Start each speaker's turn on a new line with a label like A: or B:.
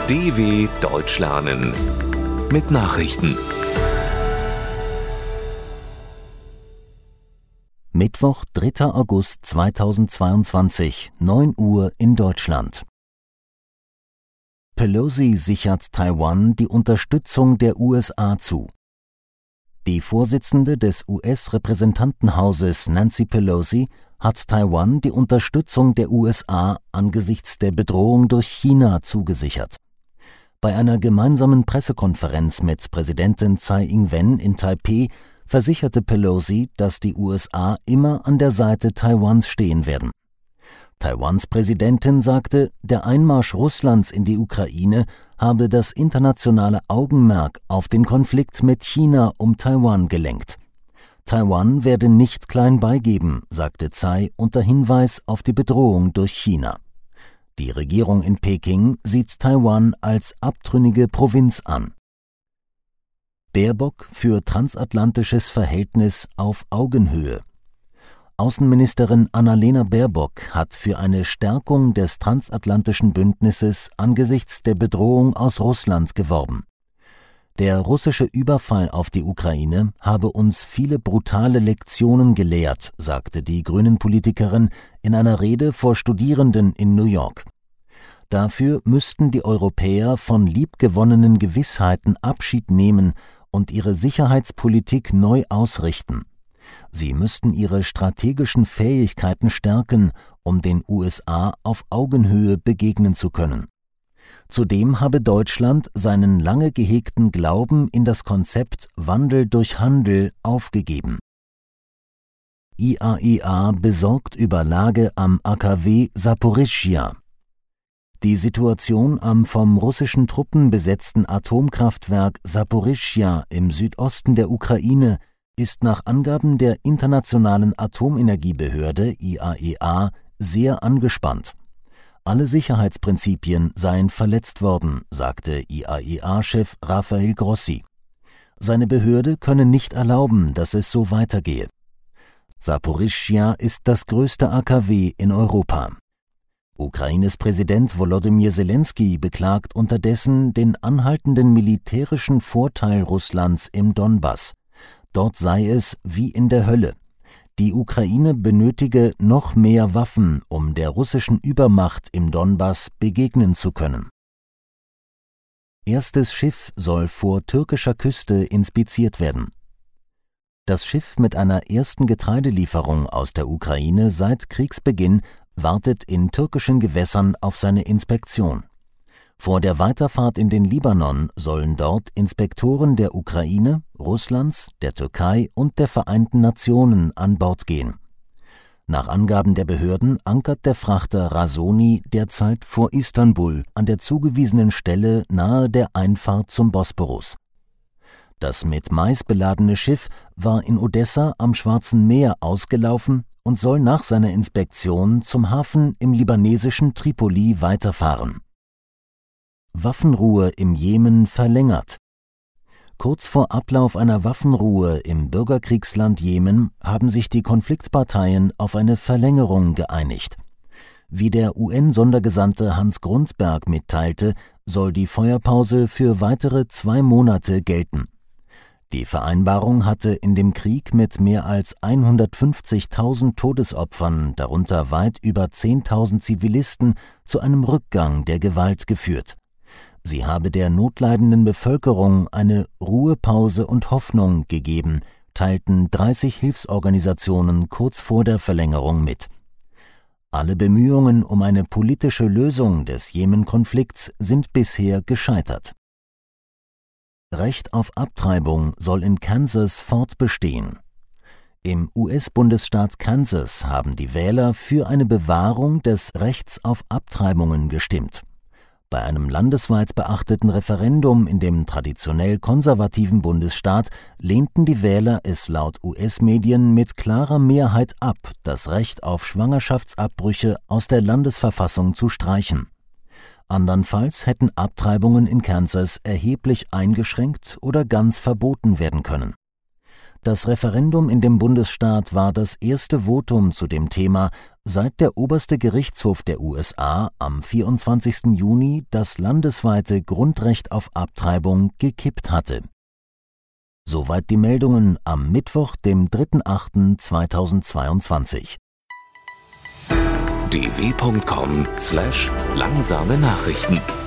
A: DW Deutsch lernen mit Nachrichten.
B: Mittwoch, 3. August 2022, 9 Uhr in Deutschland. Pelosi sichert Taiwan die Unterstützung der USA zu. Die Vorsitzende des US-Repräsentantenhauses Nancy Pelosi hat Taiwan die Unterstützung der USA angesichts der Bedrohung durch China zugesichert. Bei einer gemeinsamen Pressekonferenz mit Präsidentin Tsai Ing-wen in Taipeh versicherte Pelosi, dass die USA immer an der Seite Taiwans stehen werden. Taiwans Präsidentin sagte, der Einmarsch Russlands in die Ukraine habe das internationale Augenmerk auf den Konflikt mit China um Taiwan gelenkt. Taiwan werde nicht klein beigeben, sagte Tsai unter Hinweis auf die Bedrohung durch China. Die Regierung in Peking sieht Taiwan als abtrünnige Provinz an. Baerbock für transatlantisches Verhältnis auf Augenhöhe. Außenministerin Annalena Baerbock hat für eine Stärkung des transatlantischen Bündnisses angesichts der Bedrohung aus Russland geworben. Der russische Überfall auf die Ukraine habe uns viele brutale Lektionen gelehrt, sagte die Grünen-Politikerin in einer Rede vor Studierenden in New York. Dafür müssten die Europäer von liebgewonnenen Gewissheiten Abschied nehmen und ihre Sicherheitspolitik neu ausrichten. Sie müssten ihre strategischen Fähigkeiten stärken, um den USA auf Augenhöhe begegnen zu können. Zudem habe Deutschland seinen lange gehegten Glauben in das Konzept Wandel durch Handel aufgegeben. IAEA besorgt über Lage am AKW Saporischschja. Die Situation am vom russischen Truppen besetzten Atomkraftwerk Saporischschja im Südosten der Ukraine ist nach Angaben der Internationalen Atomenergiebehörde IAEA sehr angespannt. Alle Sicherheitsprinzipien seien verletzt worden, sagte IAEA-Chef Rafael Grossi. Seine Behörde könne nicht erlauben, dass es so weitergehe. Saporischschja ist das größte AKW in Europa. Ukraines Präsident Volodymyr Zelensky beklagt unterdessen den anhaltenden militärischen Vorteil Russlands im Donbass. Dort sei es wie in der Hölle. Die Ukraine benötige noch mehr Waffen, um der russischen Übermacht im Donbass begegnen zu können. Erstes Schiff soll vor türkischer Küste inspiziert werden. Das Schiff mit einer ersten Getreidelieferung aus der Ukraine seit Kriegsbeginn wartet in türkischen Gewässern auf seine Inspektion. Vor der Weiterfahrt in den Libanon sollen dort Inspektoren der Ukraine, Russlands, der Türkei und der Vereinten Nationen an Bord gehen. Nach Angaben der Behörden ankert der Frachter Razoni derzeit vor Istanbul an der zugewiesenen Stelle nahe der Einfahrt zum Bosporus. Das mit Mais beladene Schiff war in Odessa am Schwarzen Meer ausgelaufen und soll nach seiner Inspektion zum Hafen im libanesischen Tripoli weiterfahren. Waffenruhe im Jemen verlängert. Kurz vor Ablauf einer Waffenruhe im Bürgerkriegsland Jemen haben sich die Konfliktparteien auf eine Verlängerung geeinigt. Wie der UN-Sondergesandte Hans Grundberg mitteilte, soll die Feuerpause für weitere 2 Monate gelten. Die Vereinbarung hatte in dem Krieg mit mehr als 150.000 Todesopfern, darunter weit über 10.000 Zivilisten, zu einem Rückgang der Gewalt geführt. Sie habe der notleidenden Bevölkerung eine Ruhepause und Hoffnung gegeben, teilten 30 Hilfsorganisationen kurz vor der Verlängerung mit. Alle Bemühungen um eine politische Lösung des Jemen-Konflikts sind bisher gescheitert. Recht auf Abtreibung soll in Kansas fortbestehen. Im US-Bundesstaat Kansas haben die Wähler für eine Bewahrung des Rechts auf Abtreibungen gestimmt. Bei einem landesweit beachteten Referendum in dem traditionell konservativen Bundesstaat lehnten die Wähler es laut US-Medien mit klarer Mehrheit ab, das Recht auf Schwangerschaftsabbrüche aus der Landesverfassung zu streichen. Andernfalls hätten Abtreibungen in Kansas erheblich eingeschränkt oder ganz verboten werden können. Das Referendum in dem Bundesstaat war das erste Votum zu dem Thema, seit der oberste Gerichtshof der USA am 24. Juni das landesweite Grundrecht auf Abtreibung gekippt hatte. Soweit die Meldungen am Mittwoch, dem 3.8.2022.
A: dw.com/langsame Nachrichten